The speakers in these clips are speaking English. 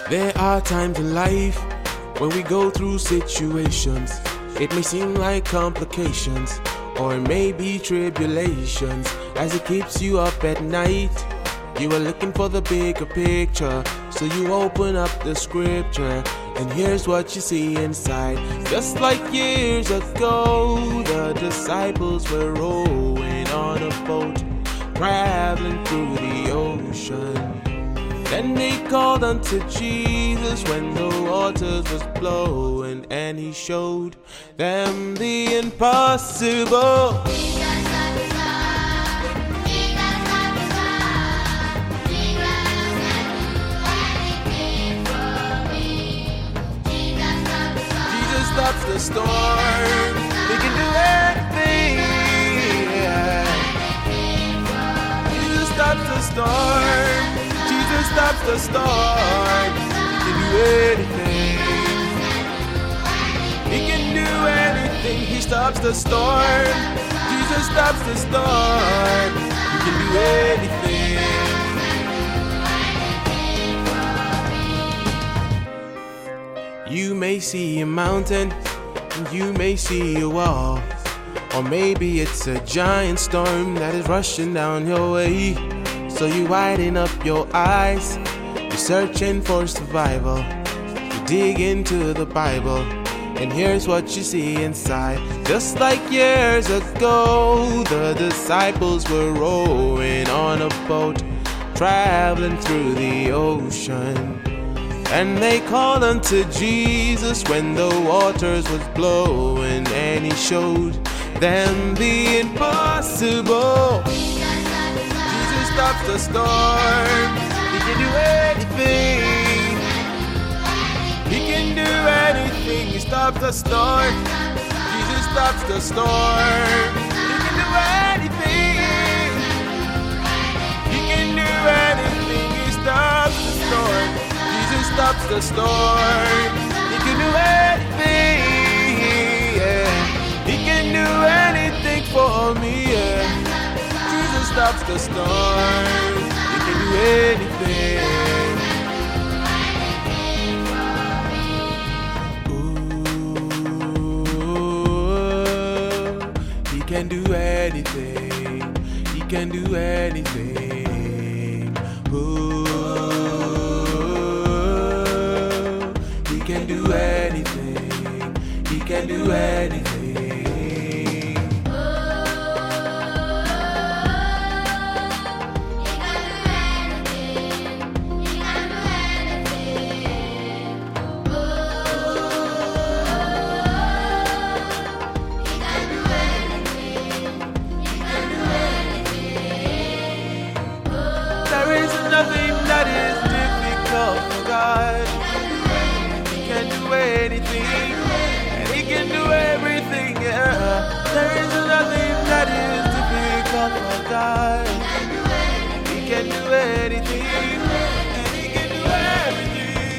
There are times in life when we go through situations. It may seem like complications, or it may be tribulations. As it keeps you up at night, you are looking for the bigger picture. So you open up the scripture, and here's what you see inside. Just like years ago, the disciples were rowing on a boat, traveling through the ocean. Then they called unto Jesus when the waters was blowing, and he showed them the impossible. Jesus stops the storm. He can do anything. Jesus stops the storm. Jesus stops the storm. He can do anything. He can do anything. He stops the storm. Jesus stops the storm. He can do anything. You may see a mountain, and you may see a wall, or maybe it's a giant storm that is rushing down your way. So you widen up your eyes, you're searching for survival. You dig into the Bible, and here's what you see inside. Just like years ago, the disciples were rowing on a boat, traveling through the ocean. And they called unto Jesus when the waters was blowing, and he showed them the impossible. Jesus stops the storm. He can do anything. He can do anything. He stops the storm. Jesus stops the storm. He can do anything. He can do anything. He stops the storm. Jesus stops the storm. He can do anything. Yeah. He can do anything for me. Yeah. Jesus stops the storm. He can do anything. Ooh, he can do anything. He can do anything. Ooh, he can do anything. He can do anything. Nothing that is difficult for God. He can do anything, and he can do everything, yeah. There is nothing that is difficult for God. He can do anything, and he can do everything.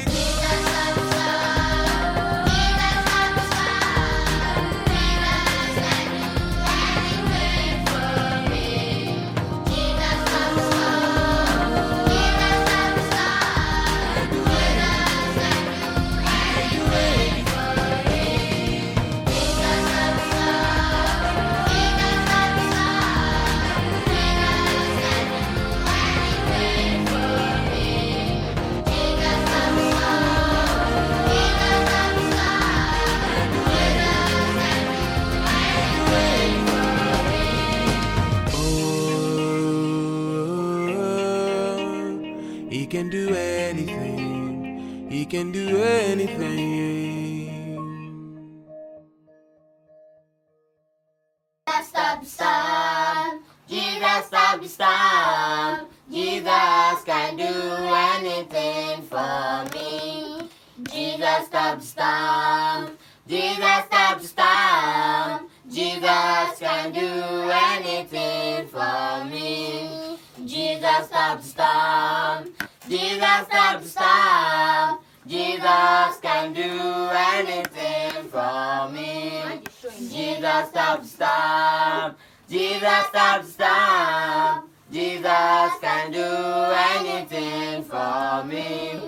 He can do anything. He can do anything. Stop the storm. Jesus stop the storm. Jesus can do anything for me. Jesus stop the storm. Jesus stop the storm. Jesus can do anything for me. Jesus stop the storm. Jesus stop the storm. Jesus can do anything for me. Jesus stop the storm. Jesus stop the storm. Jesus can do anything for me.